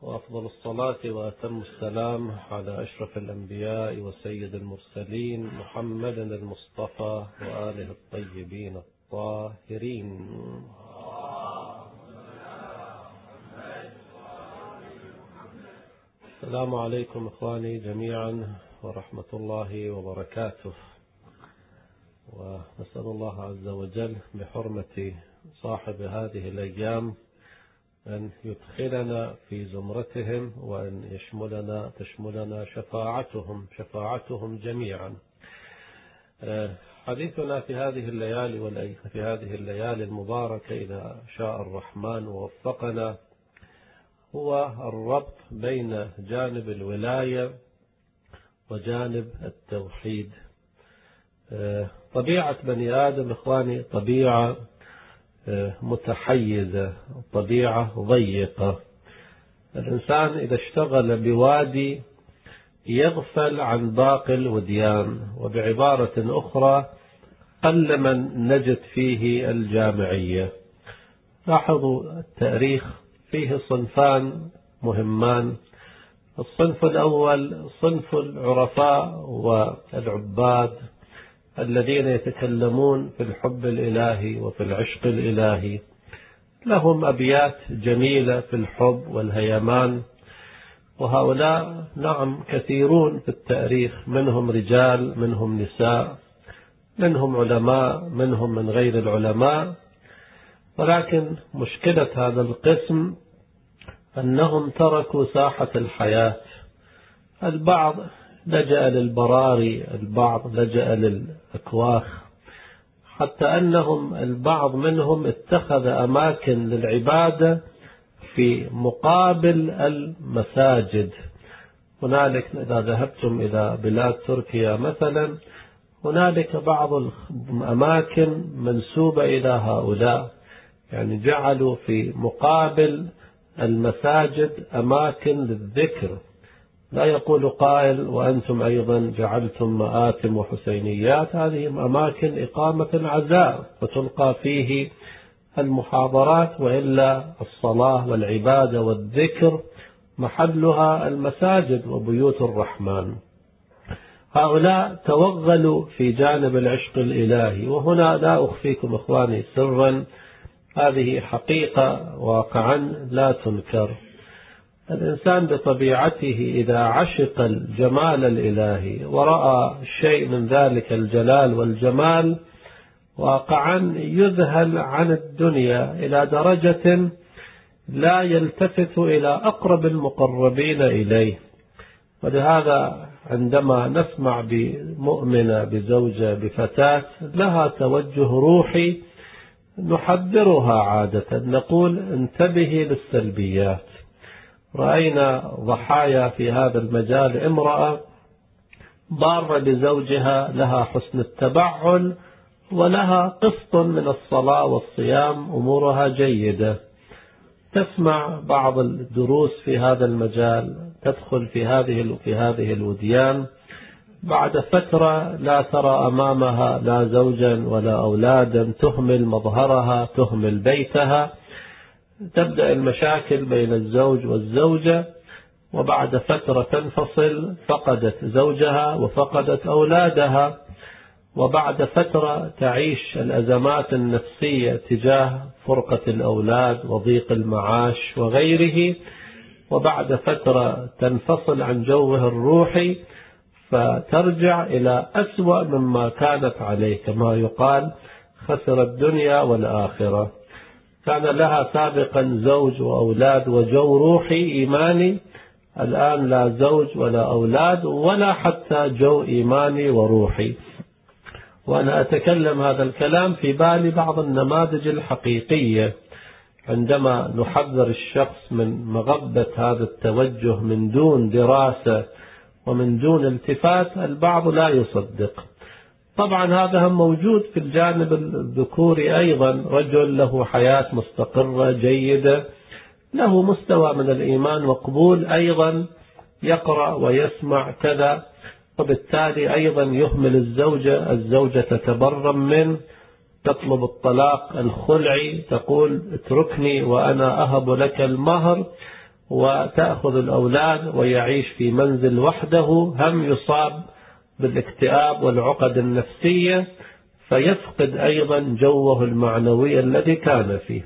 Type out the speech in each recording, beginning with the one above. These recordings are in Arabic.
وأفضل الصلاة وأتم السلام على أشرف الأنبياء وسيد المرسلين محمد المصطفى وآله الطيبين الطاهرين. السلام عليكم إخواني جميعا ورحمة الله وبركاته، ونسأل الله عز وجل بحرمة صاحب هذه الأيام أن يدخلنا في زمرتهم وأن تشملنا شفاعتهم جميعا. حديثنا في هذه الليالي المباركة إذا شاء الرحمن ووفقنا هو الربط بين جانب الولاية وجانب التوحيد. طبيعة بني آدم إخواني طبيعة متحيزة، طبيعة ضيقة. الإنسان إذا اشتغل بوادي يغفل عن باقي الوديان، وبعبارة أخرى قل من نجد فيه الجامعية. لاحظوا التاريخ فيه صنفان مهمان. الصنف الأول صنف العرفاء والعباد الذين يتكلمون في الحب الإلهي وفي العشق الإلهي، لهم أبيات جميلة في الحب والهيمان، وهؤلاء نعم كثيرون في التاريخ، منهم رجال منهم نساء منهم علماء منهم من غير العلماء. ولكن مشكلة هذا القسم أنهم تركوا ساحة الحياة. البعض لجأ للبراري، البعض لجأ للأكواخ، حتى أنهم البعض منهم اتخذ أماكن للعبادة في مقابل المساجد. هنالك إذا ذهبتم إلى بلاد تركيا مثلا هنالك بعض الأماكن منسوبة إلى هؤلاء، يعني جعلوا في مقابل المساجد أماكن للذكر. لا يقول قائل وأنتم أيضا جعلتم مآتم وحسينيات، هذه أماكن إقامة العزاء وتلقى فيه المحاضرات، وإلا الصلاة والعبادة والذكر محلها المساجد وبيوت الرحمن. هؤلاء توغلوا في جانب العشق الإلهي، وهنا لا أخفيكم إخواني سرا، هذه حقيقة واقعا لا تنكر. الإنسان بطبيعته إذا عشق الجمال الإلهي ورأى شيء من ذلك الجلال والجمال واقعا يذهل عن الدنيا إلى درجة لا يلتفت إلى أقرب المقربين إليه. ولهذا عندما نسمع بمؤمنة بزوجة بفتاة لها توجه روحي نحذرها عادة، نقول انتبهي للسلبيات. رأينا ضحايا في هذا المجال، امرأة ضارة بزوجها لها حسن التبعل ولها قسط من الصلاة والصيام، أمورها جيدة، تسمع بعض الدروس في هذا المجال، تدخل في هذه الوديان، بعد فترة لا ترى أمامها لا زوجا ولا أولادا، تهمل مظهرها تهمل بيتها، تبدأ المشاكل بين الزوج والزوجة، وبعد فترة تنفصل، فقدت زوجها وفقدت أولادها، وبعد فترة تعيش الأزمات النفسية تجاه فرقة الأولاد وضيق المعاش وغيره، وبعد فترة تنفصل عن جوه الروحي فترجع إلى أسوأ مما كانت عليه، كما يقال خسر الدنيا والآخرة. كان لها سابقا زوج وأولاد وجو روحي إيماني، الآن لا زوج ولا أولاد ولا حتى جو إيماني وروحي. وأنا أتكلم هذا الكلام في بالي بعض النماذج الحقيقية، عندما نحذر الشخص من مغبة هذا التوجه من دون دراسة ومن دون التفات البعض لا يصدق. طبعا هذا هم موجود في الجانب الذكوري أيضا، رجل له حياة مستقرة جيدة، له مستوى من الإيمان وقبول، أيضا يقرأ ويسمع كذا، وبالتالي أيضا يهمل الزوجة تتبرم منه، تطلب الطلاق الخلعي، تقول اتركني وأنا أهب لك المهر، وتأخذ الأولاد ويعيش في منزل وحده، هم يصاب بالاكتئاب والعقد النفسية، فيفقد أيضا جوه المعنوي الذي كان فيه.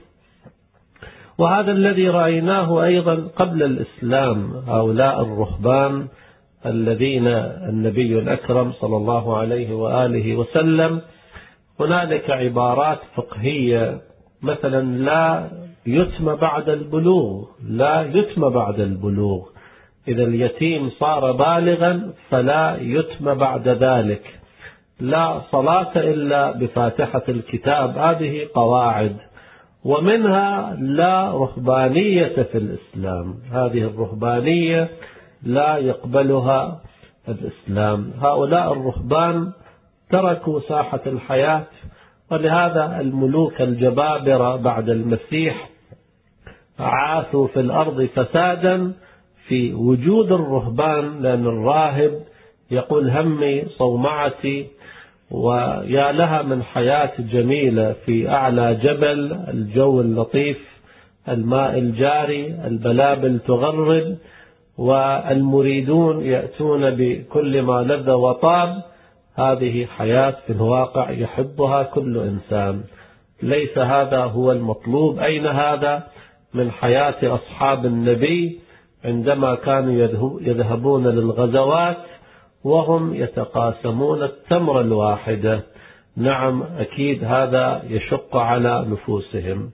وهذا الذي رأيناه أيضا قبل الإسلام، هؤلاء الرهبان الذين النبي الأكرم صلى الله عليه وآله وسلم هنالك عبارات فقهية، مثلا لا يتم بعد البلوغ، لا يتم بعد البلوغ، إذا اليتيم صار بالغا فلا يتم بعد ذلك، لا صلاة إلا بفاتحة الكتاب. هذه قواعد. ومنها لا رهبانية في الإسلام، هذه الرهبانية لا يقبلها الإسلام. هؤلاء الرهبان تركوا ساحة الحياة، ولهذا الملوك الجبابرة بعد المسيح عاثوا في الأرض فسادا في وجود الرهبان، لأن الراهب يقول همي صومعتي، ويا لها من حياة جميلة في أعلى جبل، الجو اللطيف، الماء الجاري، البلابل تغرد، والمريدون يأتون بكل ما لذ وطاب. هذه حياة في الواقع يحبها كل إنسان، ليس هذا هو المطلوب. أين هذا من حياة أصحاب النبي عندما كانوا يذهبون للغزوات وهم يتقاسمون التمر الواحدة؟ نعم، أكيد هذا يشق على نفوسهم.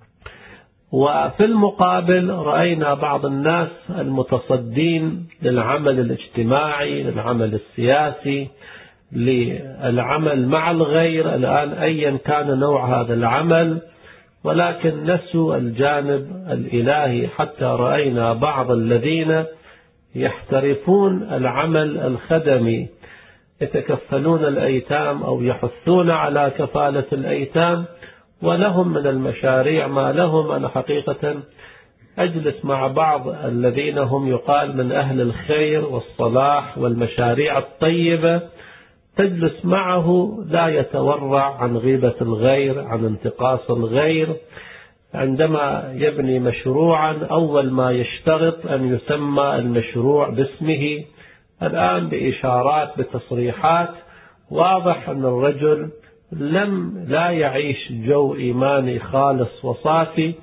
وفي المقابل رأينا بعض الناس المتصدين للعمل الاجتماعي، للعمل السياسي، للعمل مع الغير الآن أيا كان نوع هذا العمل، ولكن نسوا الجانب الإلهي. حتى رأينا بعض الذين يحترفون العمل الخدمي، يتكفلون الأيتام أو يحثون على كفالة الأيتام، ولهم من المشاريع ما لهم. أنا حقيقة أجلس مع بعض الذين هم يقال من أهل الخير والصلاح والمشاريع الطيبة، تجلس معه لا يتورع عن غيبة الغير، عن انتقاص الغير. عندما يبني مشروعا أول ما يشترط أن يسمى المشروع باسمه. الآن بإشارات بتصريحات واضح أن الرجل لا يعيش جو إيماني خالص وصافي.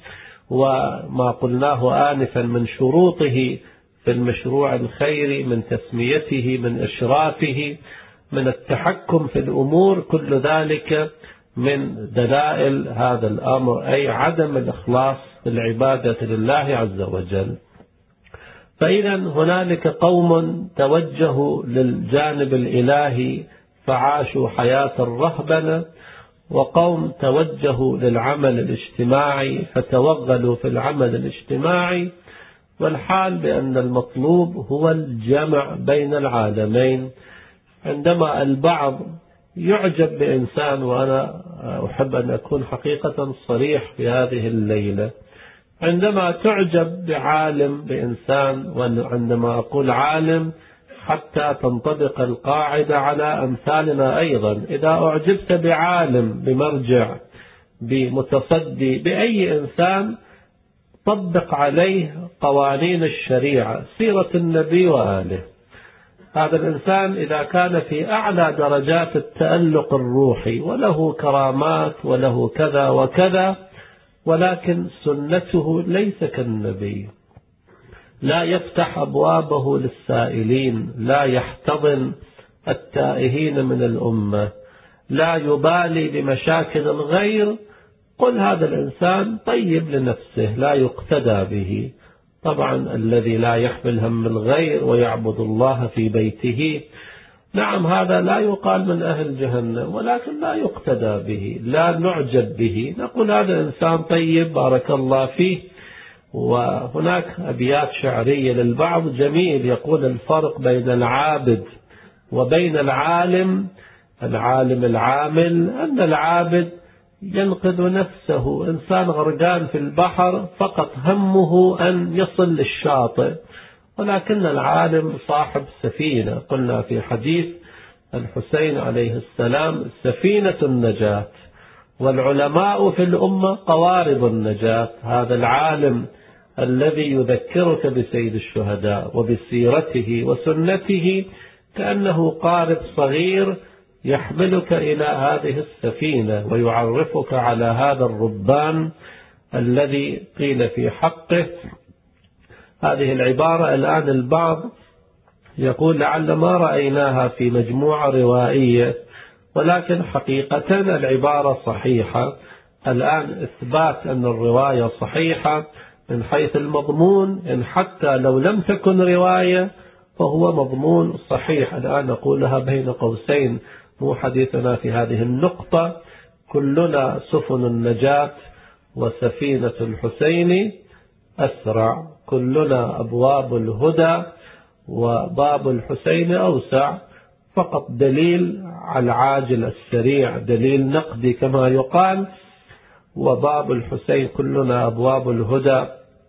وما قلناه آنفا من شروطه في المشروع الخيري، من تسميته، من إشرافه، من التحكم في الأمور، كل ذلك من دلائل هذا الأمر، أي عدم الإخلاص في العبادة لله عز وجل. فإذا هنالك قوم توجهوا للجانب الإلهي فعاشوا حياة الرهبنة، وقوم توجهوا للعمل الاجتماعي فتوغلوا في العمل الاجتماعي. والحال بأن المطلوب هو الجمع بين العالمين. عندما البعض يعجب بإنسان، وأنا أحب أن أكون حقيقة صريح في هذه الليلة، عندما تعجب بعالم، بإنسان، وعندما أقول عالم حتى تنطبق القاعدة على أمثالنا أيضا، إذا أعجبت بعالم، بمرجع، بمتصدي، بأي إنسان، طبق عليه قوانين الشريعة، سيرة النبي وآله. هذا الإنسان إذا كان في أعلى درجات التألق الروحي وله كرامات وله كذا وكذا، ولكن سنته ليس كالنبي، لا يفتح أبوابه للسائلين، لا يحتضن التائهين من الأمة، لا يبالي بمشاكل الغير، قل هذا الإنسان طيب لنفسه لا يقتدى به. طبعا الذي لا يحمل هم الغير ويعبد الله في بيته، نعم هذا لا يقال من أهل جهنم، ولكن لا يقتدى به، لا نعجب به، نقول هذا إنسان طيب بارك الله فيه. وهناك أبيات شعرية للبعض جميل يقول: الفرق بين العابد وبين العالم العامل أن العابد ينقذ نفسه، إنسان غرقان في البحر فقط همه أن يصل للشاطئ، ولكن العالم صاحب سفينة. قلنا في حديث الحسين عليه السلام: سفينة النجاة، والعلماء في الأمة قوارب النجاة. هذا العالم الذي يذكرك بسيد الشهداء وبسيرته وسنته، كأنه قارب صغير يحملك إلى هذه السفينة ويعرفك على هذا الربان الذي قيل في حقه هذه العبارة. الآن البعض يقول لعل ما رأيناها في مجموعة روائية، ولكن حقيقة العبارة صحيحة. الآن إثبات أن الرواية صحيحة من حيث المضمون، إن حتى لو لم تكن رواية فهو مضمون صحيح. الآن نقولها بين قوسين، مو حديثنا في هذه النقطة. كلنا سفن النجاة وسفينة الحسين أسرع، كلنا أبواب الهدى وباب الحسين أوسع. فقط دليل على العاجل السريع، دليل نقدي كما يقال. وباب الحسين كلنا أبواب الهدى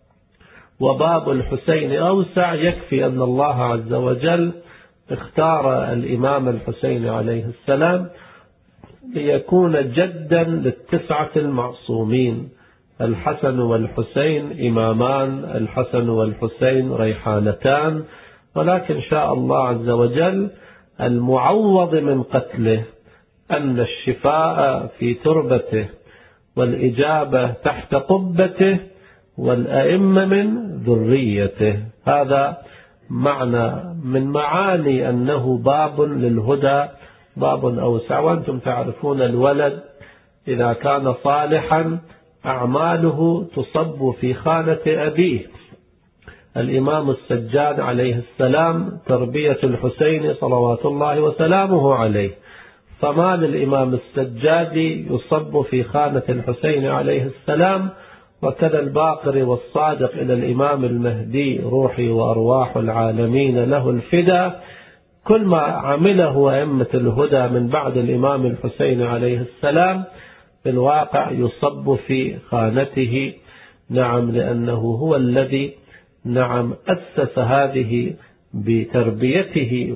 وباب الحسين أوسع. يكفي أن الله عز وجل اختار الإمام الحسين عليه السلام ليكون جدا للتسعة المعصومين. الحسن والحسين إمامان، الحسن والحسين ريحانتان، ولكن شاء الله عز وجل المعوض من قتله أن الشفاء في تربته والإجابة تحت قبته والأئمة من ذريته. هذا معنى من معاني أنه باب للهدى، باب أوسع. وأنتم تعرفون الولد إذا كان صالحا أعماله تصب في خانة أبيه. الإمام السجاد عليه السلام تربية الحسين صلوات الله وسلامه عليه، فما للإمام السجاد يصب في خانة الحسين عليه السلام. وكذا الباقر والصادق إلى الإمام المهدي روحي وأرواح العالمين له الفدا. كل ما عمله أئمة الهدى من بعد الإمام الحسين عليه السلام في الواقع يصب في خانته. نعم، لأنه هو الذي أسس هذه بتربيته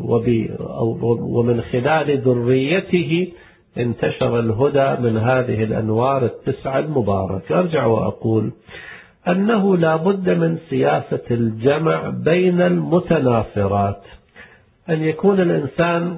ومن خلال ذريته انتشر الهدى من هذه الأنوار التسعة المباركة. أرجع وأقول أنه لا بد من سياسة الجمع بين المتنافرات، أن يكون الإنسان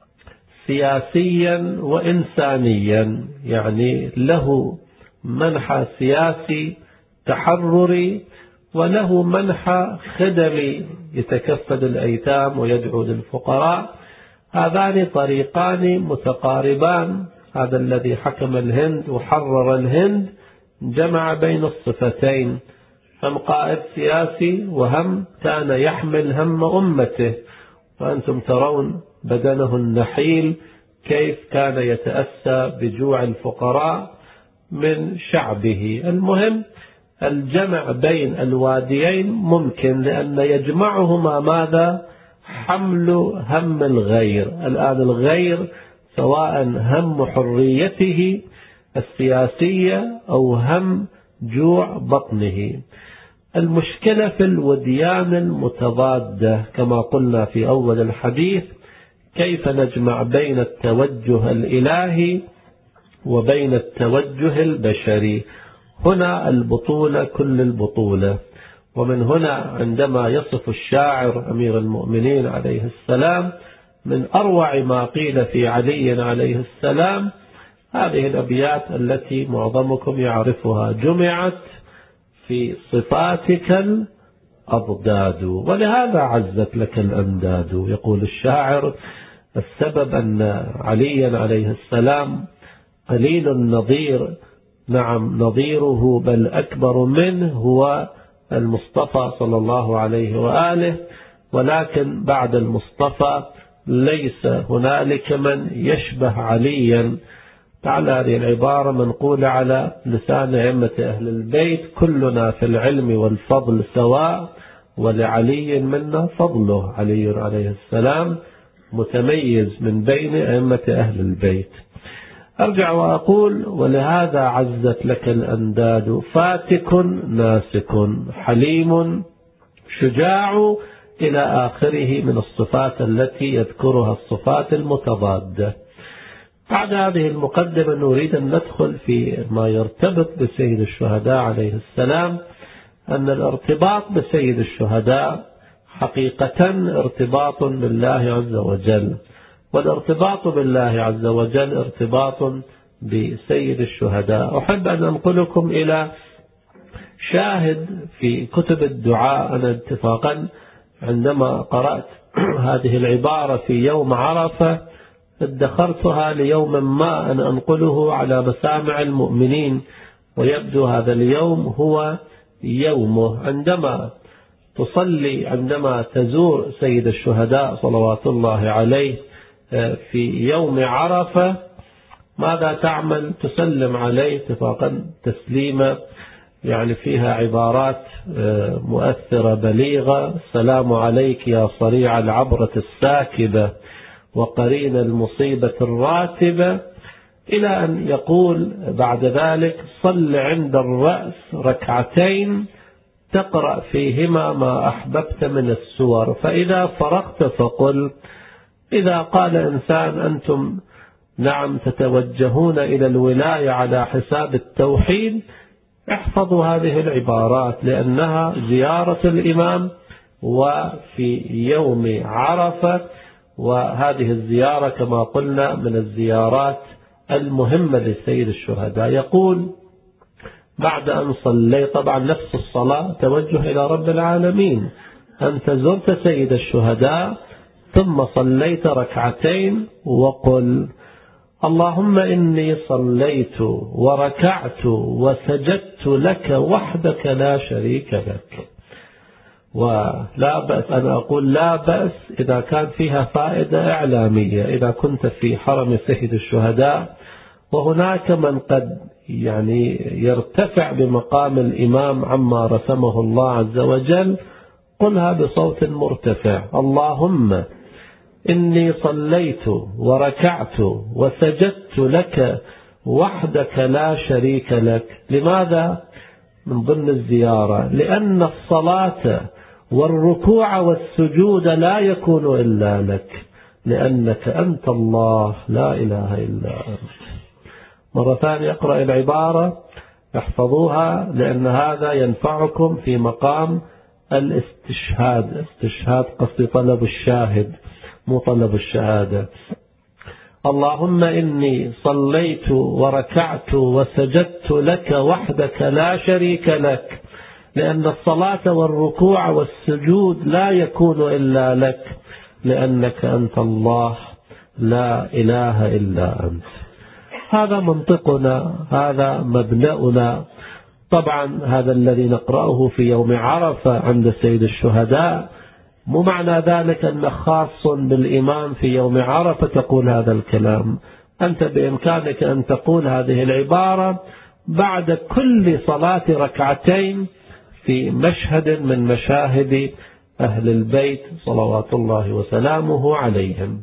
سياسيا وإنسانيا، يعني له منحى سياسي تحرري وله منحى خدمي يتكفل الأيتام ويدعو للفقراء. هذان طريقان متقاربان. هذا الذي حكم الهند وحرر الهند جمع بين الصفتين، هم قائد سياسي وهم كان يحمل هم أمته. وأنتم ترون بدنه النحيل كيف كان يتأسى بجوع الفقراء من شعبه. المهم الجمع بين الواديين ممكن، لأن يجمعهما ماذا؟ حمل هم الغير. الآن الغير سواء هم حريته السياسية أو هم جوع بطنه. المشكلة في الوديان المتضادة كما قلنا في أول الحديث، كيف نجمع بين التوجه الإلهي وبين التوجه البشري. هنا البطولة كل البطولة. ومن هنا عندما يصف الشاعر أمير المؤمنين عليه السلام من أروع ما قيل في علي عليه السلام هذه الأبيات التي معظمكم يعرفها: جمعت في صفاتك الأضداد ولهذا عزت لك الأنداد. يقول الشاعر: السبب أن عليا عليه السلام قليل النظير، نعم نظيره بل أكبر منه هو المصطفى صلى الله عليه وآله، ولكن بعد المصطفى ليس هنالك من يشبه عليا. تعالى هذه العبارة منقولة على لسان أئمة أهل البيت: كلنا في العلم والفضل سواء ولعلي منا فضله. علي عليه السلام متميز من بين أئمة أهل البيت. أرجع وأقول: ولهذا عزت لك الأنداد، فاتك ناسك حليم شجاع إلى آخره من الصفات التي يذكرها الصفات المتضادة. بعد هذه المقدمة نريد أن ندخل في ما يرتبط بسيد الشهداء عليه السلام أن الارتباط بسيد الشهداء حقيقة ارتباط بالله عز وجل، والارتباط بالله عز وجل ارتباط بسيد الشهداء. أحب أن أنقلكم إلى شاهد في كتب الدعاء. أنا اتفاقا عندما قرأت هذه العبارة في يوم عرفة ادخرتها ليوم ما أن أنقله على مسامع المؤمنين، ويبدو هذا اليوم هو يومه. عندما تصلي، عندما تزور سيد الشهداء صلوات الله عليه في يوم عرفة، ماذا تعمل؟ تسلم عليه اتفاقا تسليمة يعني فيها عبارات مؤثرة بليغة: السلام عليك يا صريع العبرة الساكبة وقرين المصيبة الراتبة، إلى أن يقول بعد ذلك: صل عند الرأس ركعتين تقرأ فيهما ما أحببت من السور، فإذا فرغت فقل. إذا قال إنسان: أنتم نعم تتوجهون إلى الولاية على حساب التوحيد، احفظوا هذه العبارات لأنها زيارة الإمام وفي يوم عرفة، وهذه الزيارة كما قلنا من الزيارات المهمة لسيد الشهداء. يقول بعد أن صليت، طبعا نفس الصلاة توجه إلى رب العالمين، أنت زرت سيد الشهداء ثم صليت ركعتين، وقل: اللهم إني صليت وركعت وسجدت لك وحدك لا شريك لك. ولا بأس، أنا أقول لا بأس إذا كان فيها فائدة إعلامية. إذا كنت في حرم سيد الشهداء وهناك من قد يعني يرتفع بمقام الإمام عما رسمه الله عز وجل، قلها بصوت مرتفع: اللهم إني صليت وركعت وسجدت لك وحدك لا شريك لك. لماذا؟ من ضمن الزيارة لأن الصلاة والركوع والسجود لا يكون إلا لك، لأنك أنت الله لا إله إلا أنت. مرة ثانية اقرأ العبارة، احفظوها، لأن هذا ينفعكم في مقام الاستشهاد. استشهاد قصد طلب الشاهد مو طلب الشهادة. اللهم إني صليت وركعت وسجدت لك وحدك لا شريك لك، لأن الصلاة والركوع والسجود لا يكون إلا لك، لأنك أنت الله لا إله إلا أنت. هذا منطقنا، هذا مبدأنا. طبعا هذا الذي نقرأه في يوم عرفة عند سيد الشهداء، مو معنى ذلك أنه خاص بالإمام في يوم عرفة تقول هذا الكلام. أنت بإمكانك أن تقول هذه العبارة بعد كل صلاة ركعتين في مشهد من مشاهد أهل البيت صلوات الله وسلامه عليهم.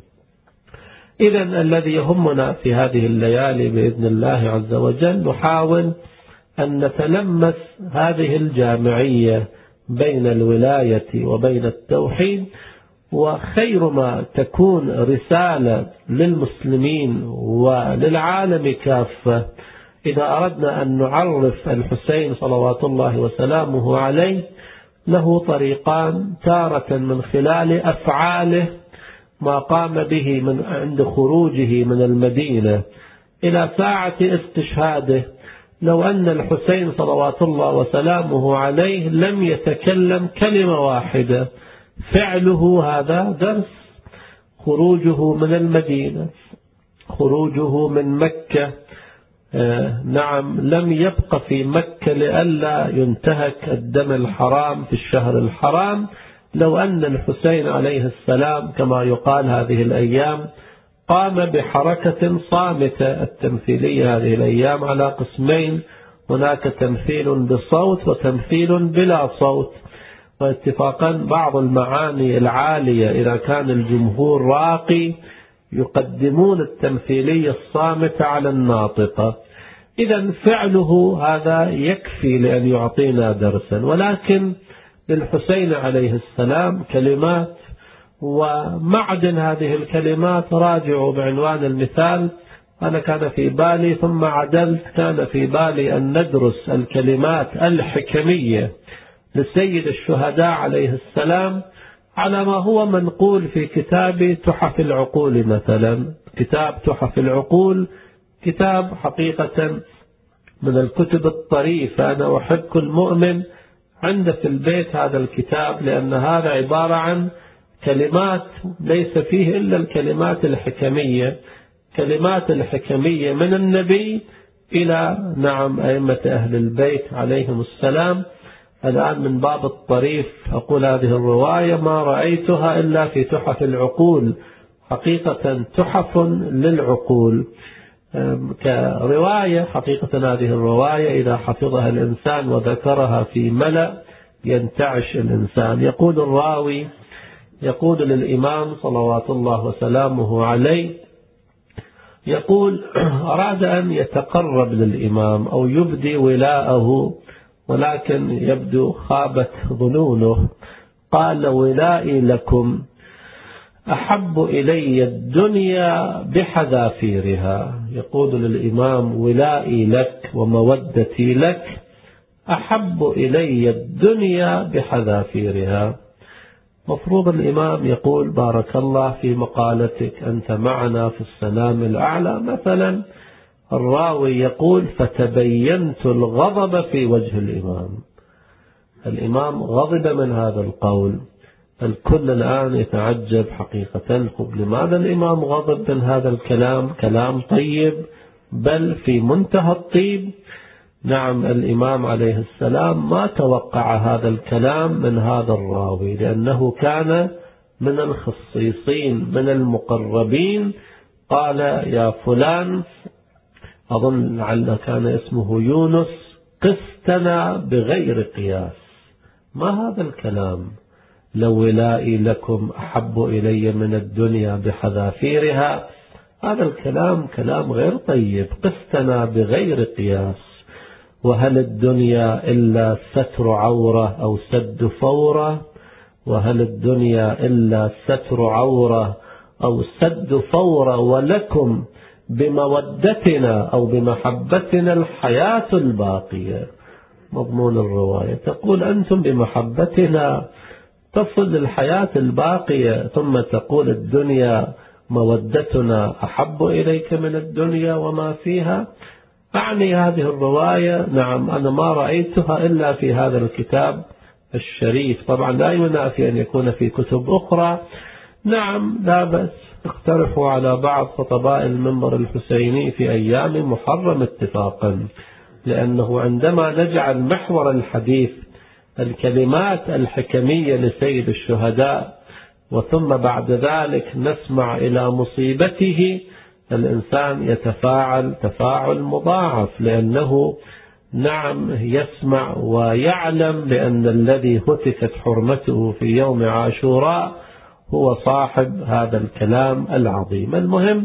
إذن الذي يهمنا في هذه الليالي بإذن الله عز وجل نحاول أن نتلمس هذه الجامعية بين الولاية وبين التوحيد، وخير ما تكون رسالة للمسلمين وللعالم كافة إذا أردنا أن نعرف الحسين صلوات الله وسلامه عليه. له طريقان: تارة من خلال أفعاله ما قام به من عند خروجه من المدينة إلى ساعة استشهاده. لو أن الحسين صلوات الله وسلامه عليه لم يتكلم كلمة واحدة، فعله هذا درس. خروجه من المدينة، خروجه من مكة، نعم لم يبق في مكة لئلا ينتهك الدم الحرام في الشهر الحرام. لو أن الحسين عليه السلام كما يقال هذه الأيام قام بحركة صامتة، التمثيلية هذه الأيام على قسمين: هناك تمثيل بصوت وتمثيل بلا صوت. واتفاقا بعض المعاني العالية إذا كان الجمهور راقي يقدمون التمثيلية الصامتة على الناطقة. إذا فعله هذا يكفي لأن يعطينا درسا. ولكن للحسين عليه السلام كلمات، ومعدن هذه الكلمات راجعوا بعنوان المثال. أنا كان في بالي ثم عدلت، كان في بالي أن ندرس الكلمات الحكمية لسيد الشهداء عليه السلام على ما هو منقول في كتاب تحف العقول مثلا. كتاب تحف العقول كتاب حقيقة من الكتب الطريفة. أنا أحب كل مؤمن عنده في البيت هذا الكتاب، لأن هذا عبارة عن كلمات ليس فيه إلا الكلمات الحكمية، كلمات الحكمية من النبي إلى أئمة أهل البيت عليهم السلام. الآن من باب الطريف أقول هذه الرواية ما رأيتها إلا في تحف العقول، حقيقة تحف للعقول كرواية. حقيقة هذه الرواية إذا حفظها الإنسان وذكرها في ملأ ينتعش الإنسان. يقول الراوي يقول للإمام صلوات الله وسلامه عليه، يقول أراد أن يتقرب للإمام أو يبدي ولاءه، ولكن يبدو خابت ظنونه. قال ولائي لكم أحب إلي الدنيا بحذافيرها. يقول للإمام ولائي لك ومودتي لك أحب إلي الدنيا بحذافيرها. مفروض الإمام يقول بارك الله في مقالتك، أنت معنا في السلام الأعلى مثلا. الراوي يقول فتبينت الغضب في وجه الإمام. الإمام غضب من هذا القول. الكل الآن يتعجب حقيقة لماذا الإمام غضب من هذا الكلام؟ كلام طيب بل في منتهى الطيب. نعم الإمام عليه السلام ما توقع هذا الكلام من هذا الراوي، لأنه كان من الخصيصين من المقربين. قال يا فلان، أظن لعل كان اسمه يونس، قستنا بغير قياس. ما هذا الكلام؟ لو ولائي لكم أحب إلي من الدنيا بحذافيرها. هذا الكلام كلام غير طيب. قستنا بغير قياس. وهل الدنيا إلا ستر عورة أو سد فورة؟ وهل الدنيا إلا ستر عورة أو سد فورة؟ ولكم بمودتنا أو بمحبتنا الحياة الباقية. مضمون الرواية تقول أنتم بمحبتنا تصل الحياة الباقية، ثم تقول الدنيا مودتنا أحب إليك من الدنيا وما فيها. أعني هذه الرواية نعم أنا ما رأيتها إلا في هذا الكتاب الشريف. طبعا لا ينافي أن يكون في كتب أخرى. نعم لا بأس، اقترحوا على بعض خطباء المنبر الحسيني في أيام محرم اتفاقا، لأنه عندما نجعل محور الحديث الكلمات الحكمية لسيد الشهداء وثم بعد ذلك نسمع إلى مصيبته، الإنسان يتفاعل تفاعل مضاعف، لأنه نعم يسمع ويعلم بأن الذي هتكت حرمته في يوم عاشوراء هو صاحب هذا الكلام العظيم. المهم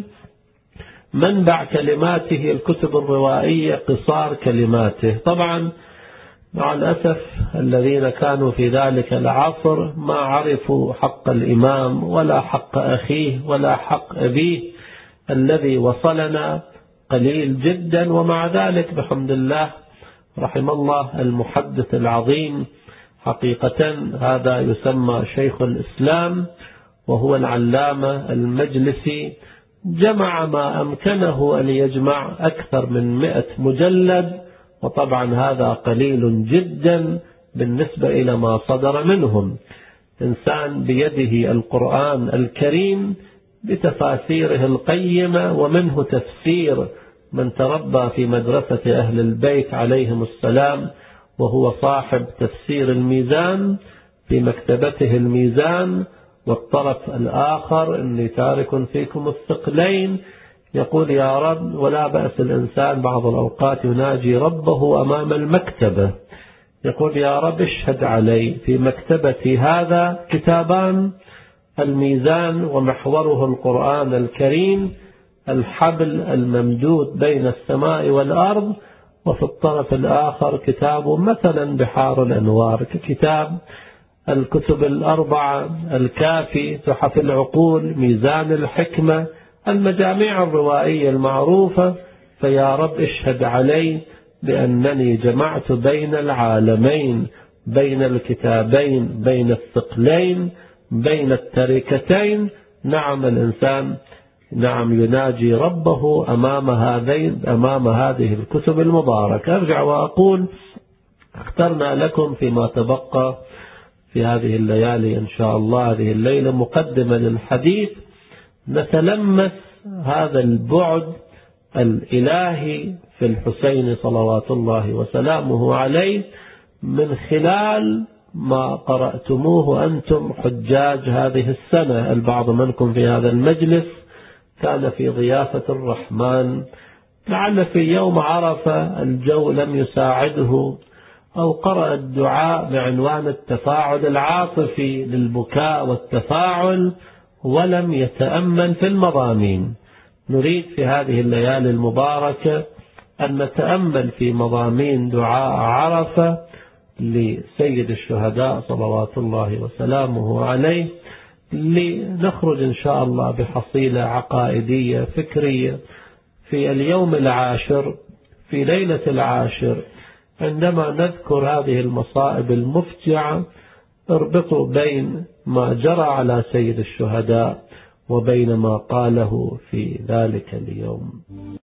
منبع كلماته الكتب الروائية قصار كلماته. طبعا مع الأسف الذين كانوا في ذلك العصر ما عرفوا حق الإمام ولا حق أخيه ولا حق أبيه. الذي وصلنا قليل جدا، ومع ذلك بحمد الله رحم الله المحدث العظيم حقيقة، هذا يسمى شيخ الإسلام وهو العلامة المجلسي، جمع ما أمكنه أن يجمع أكثر من 100 مجلد، وطبعا هذا قليل جدا بالنسبة إلى ما صدر منهم. إنسان بيده القرآن الكريم بتفاسيره القيمة، ومنه تفسير من تربى في مدرسة أهل البيت عليهم السلام، وهو صاحب تفسير الميزان في مكتبته الميزان. والطرف الآخر إني تارك فيكم الثقلين، يقول يا رب، ولا بأس الإنسان بعض الأوقات يناجي ربه أمام المكتبة، يقول يا رب اشهد علي في مكتبتي هذا كتابان، الميزان ومحوره القرآن الكريم، الحبل الممدود بين السماء والأرض، وفي الطرف الآخر كتاب مثلا بحار الأنوار، كتاب الكتب الأربعة، الكافي، تحف العقول، ميزان الحكمة، المجاميع الروائية المعروفة. فيا رب اشهد علي بأنني جمعت بين العالمين بين الكتابين، بين الثقلين، بين التركتين. نعم الإنسان يناجي ربه أمام هذه الكتب المباركة. أرجع وأقول اخترنا لكم فيما تبقى في هذه الليالي إن شاء الله، هذه الليلة مقدمة للحديث نتلمس هذا البعد الإلهي في الحسين صلوات الله وسلامه عليه من خلال ما قرأتموه أنتم حجاج هذه السنة. البعض منكم في هذا المجلس كان في ضيافة الرحمن، لعل في يوم عرفة الجو لم يساعده، أو قرأ الدعاء بعنوان التفاعل العاطفي للبكاء والتفاعل ولم يتأمل في المضامين. نريد في هذه الليالي المباركة أن نتأمل في مضامين دعاء عرفة لسيد الشهداء صلوات الله وسلامه عليه، لنخرج إن شاء الله بحصيلة عقائدية فكرية في اليوم العاشر، في ليلة العاشر، عندما نذكر هذه المصائب المفجعة. اربطوا بين ما جرى على سيد الشهداء وبين ما قاله في ذلك اليوم.